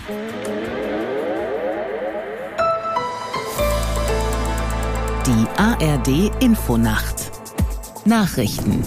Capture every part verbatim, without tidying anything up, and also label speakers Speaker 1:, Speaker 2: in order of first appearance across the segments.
Speaker 1: Die A R D-Infonacht Nachrichten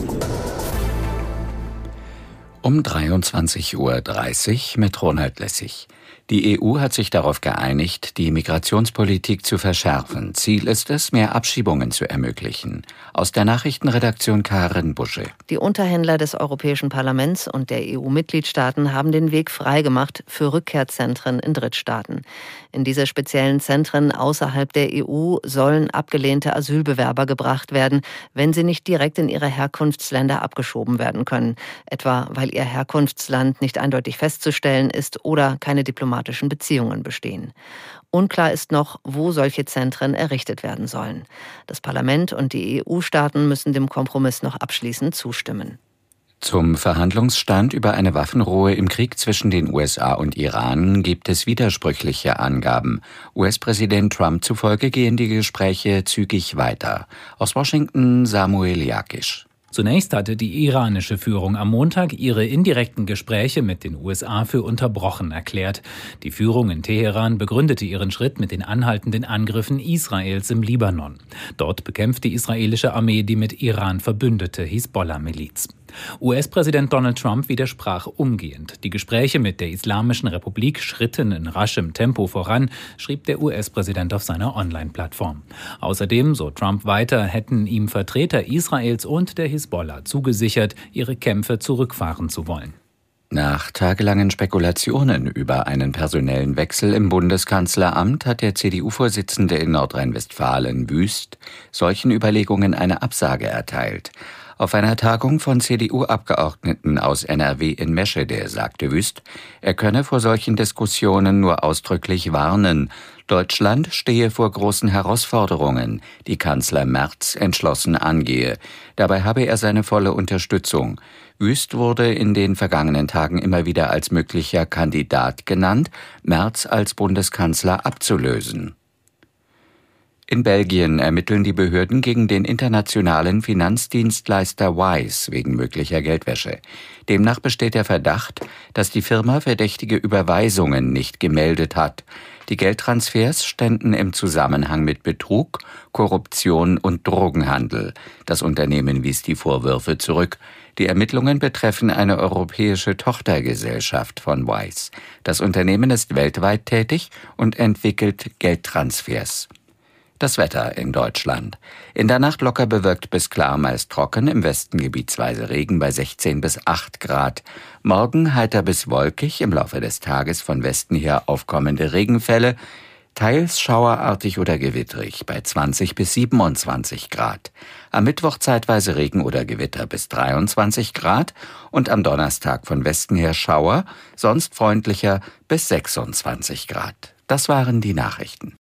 Speaker 2: um dreiundzwanzig Uhr dreißig mit Ronald Lessig. Die E U hat sich darauf geeinigt, die Migrationspolitik zu verschärfen. Ziel ist es, mehr Abschiebungen zu ermöglichen. Aus der Nachrichtenredaktion Karin Busche.
Speaker 3: Die Unterhändler des Europäischen Parlaments und der E U-Mitgliedstaaten haben den Weg freigemacht für Rückkehrzentren in Drittstaaten. In diese speziellen Zentren außerhalb der E U sollen abgelehnte Asylbewerber gebracht werden, wenn sie nicht direkt in ihre Herkunftsländer abgeschoben werden können. Etwa, weil ihr Herkunftsland nicht eindeutig festzustellen ist oder keine diplomatischen Beziehungen bestehen. Unklar ist noch, wo solche Zentren errichtet werden sollen. Das Parlament und die E U-Staaten müssen dem Kompromiss noch abschließend zustimmen.
Speaker 2: Zum Verhandlungsstand über eine Waffenruhe im Krieg zwischen den U S A und Iran gibt es widersprüchliche Angaben. U S-Präsident Trump zufolge gehen die Gespräche zügig weiter. Aus Washington Samuel Jakisch.
Speaker 4: Zunächst hatte die iranische Führung am Montag ihre indirekten Gespräche mit den U S A für unterbrochen erklärt. Die Führung in Teheran begründete ihren Schritt mit den anhaltenden Angriffen Israels im Libanon. Dort bekämpft die israelische Armee die mit Iran verbündete Hisbollah-Miliz. U S-Präsident Donald Trump widersprach umgehend. Die Gespräche mit der Islamischen Republik schritten in raschem Tempo voran, schrieb der U S-Präsident auf seiner Online-Plattform. Außerdem, so Trump weiter, hätten ihm Vertreter Israels und der Hisbollah zugesichert, ihre Kämpfe zurückfahren zu wollen.
Speaker 2: Nach tagelangen Spekulationen über einen personellen Wechsel im Bundeskanzleramt hat der C D U-Vorsitzende in Nordrhein-Westfalen, Wüst, solchen Überlegungen eine Absage erteilt. Auf einer Tagung von C D U-Abgeordneten aus N R W in Meschede sagte Wüst, er könne vor solchen Diskussionen nur ausdrücklich warnen. Deutschland stehe vor großen Herausforderungen, die Kanzler Merz entschlossen angehe. Dabei habe er seine volle Unterstützung. Wüst wurde in den vergangenen Tagen immer wieder als möglicher Kandidat genannt, Merz als Bundeskanzler abzulösen. In Belgien ermitteln die Behörden gegen den internationalen Finanzdienstleister Wise wegen möglicher Geldwäsche. Demnach besteht der Verdacht, dass die Firma verdächtige Überweisungen nicht gemeldet hat. Die Geldtransfers ständen im Zusammenhang mit Betrug, Korruption und Drogenhandel. Das Unternehmen wies die Vorwürfe zurück. Die Ermittlungen betreffen eine europäische Tochtergesellschaft von Wise. Das Unternehmen ist weltweit tätig und entwickelt Geldtransfers. Das Wetter in Deutschland. In der Nacht locker bewölkt bis klar, meist trocken, im Westen gebietsweise Regen bei sechzehn bis acht Grad. Morgen heiter bis wolkig, im Laufe des Tages von Westen her aufkommende Regenfälle, teils schauerartig oder gewittrig bei zwanzig bis siebenundzwanzig Grad. Am Mittwoch zeitweise Regen oder Gewitter bis dreiundzwanzig Grad und am Donnerstag von Westen her Schauer, sonst freundlicher bis sechsundzwanzig Grad. Das waren die Nachrichten.